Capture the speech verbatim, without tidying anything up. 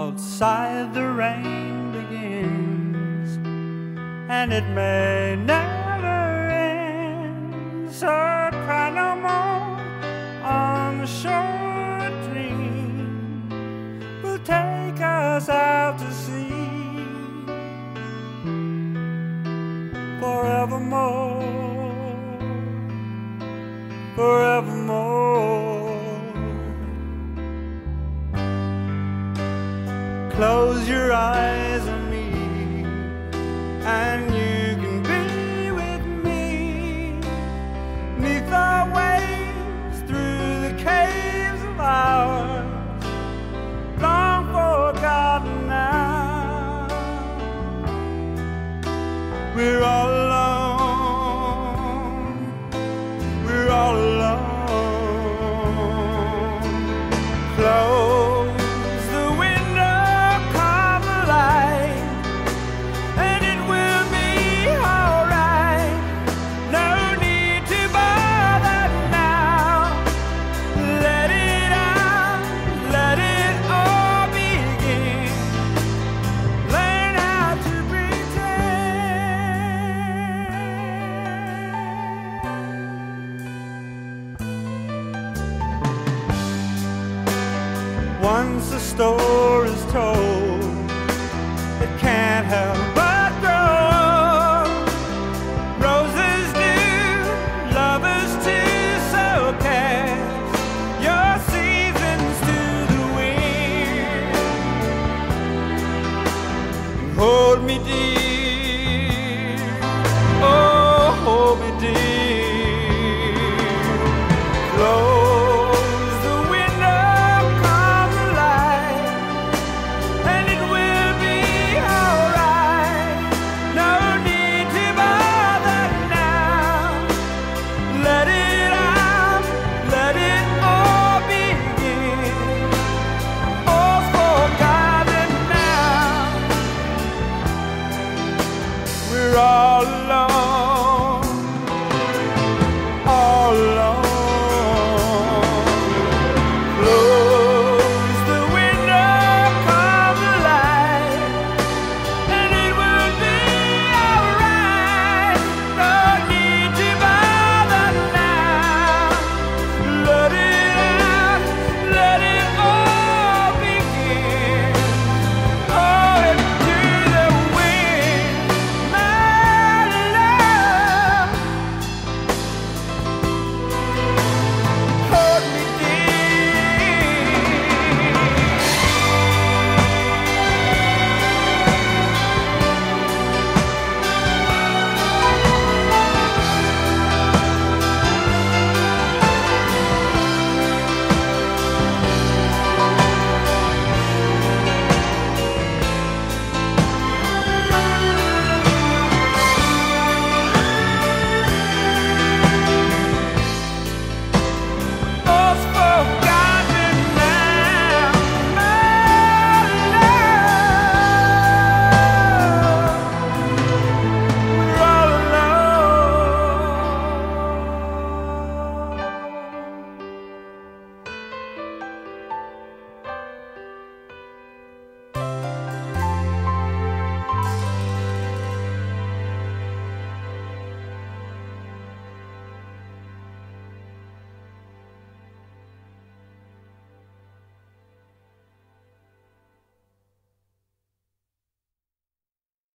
Outside the rain begins, and it may never end. So cry no more on the shore. A dream will take us out to sea forevermore, forevermore. Close your eyes on me, and you can be with me, 'neath the waves, through the caves of ours, long forgotten now. We're all alone, we're all alone. Close once a story's told, it can't help but grow. Roses do, lovers too, so cast your seasons to the wind. Hold me dear, oh, hold me dear. Close we're all alone.